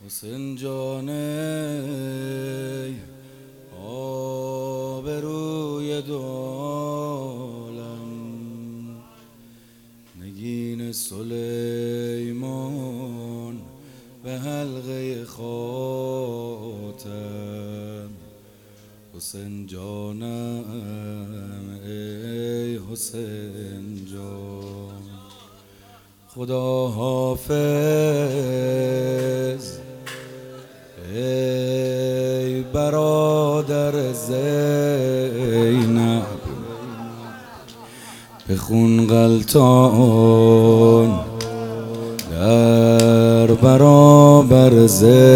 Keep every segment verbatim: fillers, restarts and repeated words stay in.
حسین جان ای آبروی دو عالم، نگین سلیمان به حلقه خاتم. حسین جانم ای حسین جان، خدا حافظ ای برادر زینب، به خون غلطان در برابر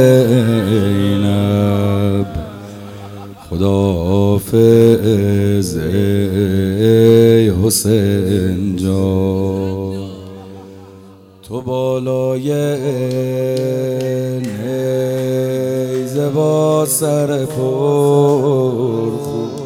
زینب. خدا حافظ ای حسین جان، تو بالای نیزه با سر پرخون،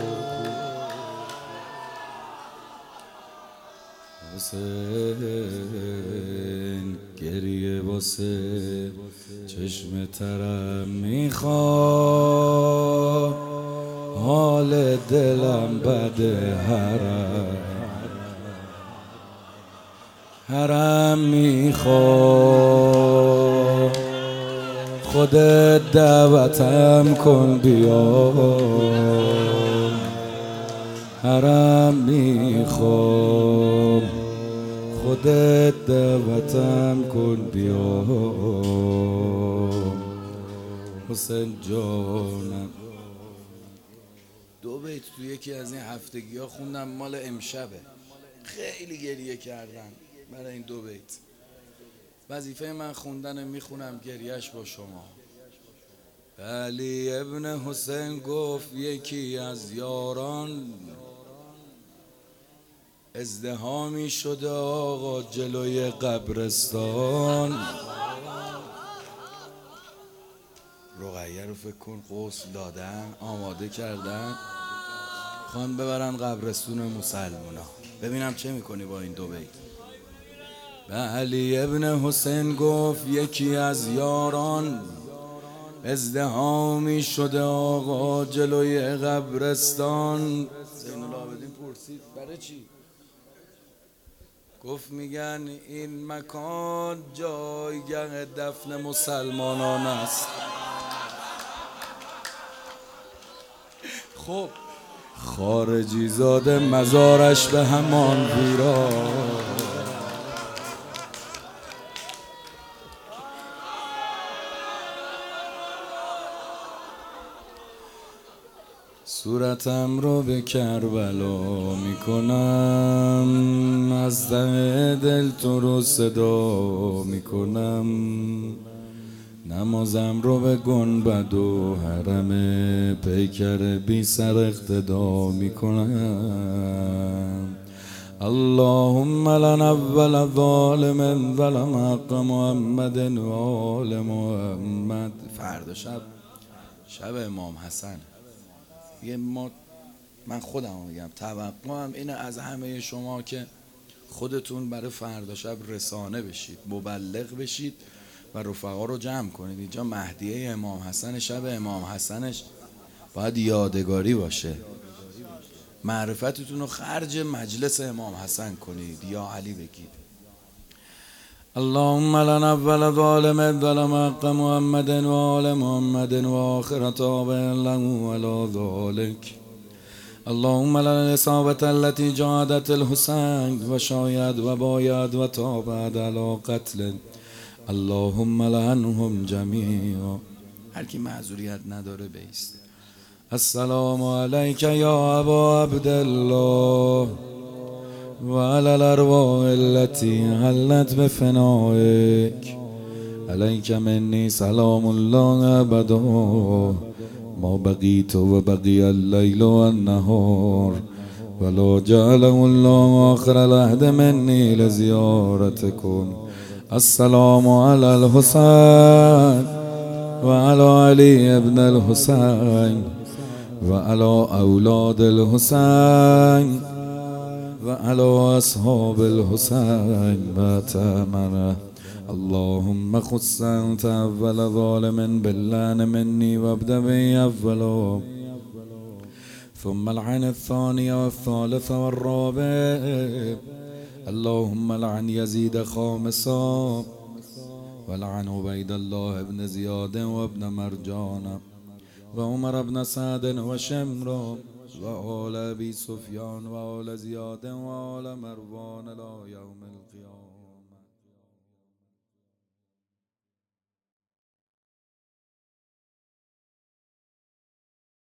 حسین گریه واسه چشم ترم میخواد، حال دلم بده حرم حرم میخواد، خودت دعوتم کن بیا، حرم میخوام خودت دعوتم کن بیا. حسین جانم دو بیت توی یکی از این هفتگی ها خوندم، مال امشبه. خیلی گریه کردم برای این دو بیت. وظیفه من خوندن میخونم، گریهش با شما. علی ابن حسین گفت یکی از یاران ازدحامی شده آقا جلوی قبرستان. رقیه رو فکر کن غسل دادن، آماده کردن، خوان ببرن قبرستون مسلمونا. ببینم چه میکنی با این دو بیت. به علی ابن حسین گفت یکی از یاران ازدحامی شده آقا جلوی قبرستان. زین العابدین پرسید برای چی؟ گفت میگن این مکان جایگاه دفن مسلمانان است. خب خارجی زاده مزارش به همان ویران. صورتم رو به کربلا میکنم، از ته دل تو رو صدا میکنم، نمازم رو به گنبد و حرم پیکر بی سر اقتدا میکنم. اللهم لن اول ظالم ظلم حق محمد و آل محمد. فردا شب شب امام حسن. یه ما من خودم میگم توقعم اینه از همه شما که خودتون برای فردا شب رسانه بشید، مبلغ بشید و رفقا رو جمع کنید. اینجا مهدیه امام حسن، شب امام حسنش باید یادگاری باشه. معرفتتون رو خرج مجلس امام حسن کنید، یا علی بگید. اللهم لن اول ظالم ظلم حق محمد و آل محمد و آخر تابع له ولا ذلك. اللهم لن الاصابة التي جادت الحسين و شاید و باید و تابعت على قتل. اللهم لعنهم جميعا. هر کی معذوریت نداره بیسته. السلام علیک یا ابا عبدالله و علی الارواح التي حلت بفنائك. علیک منی سلام الله ابدا ما بقیت و بقی اللیل و النهار ولا جعله الله آخر العهد منی لزیارتکم. السلام علی الحسین و علی علی ابن الحسین و علی اولاد الحسین و علی اصحاب الحسین و تمنه. اللهم خص أنت أول ظالم باللعن مني وابدأ بي أولا، ثم العن الثاني والثالث والرابع. اللهم لعن يزيد خامسا، ولعن عبيد الله بن زياد وابن مرجان وعمر بن سعد وشمر وآل أبي سفيان وآل زياد وآل مروان إلى يوم القيامة.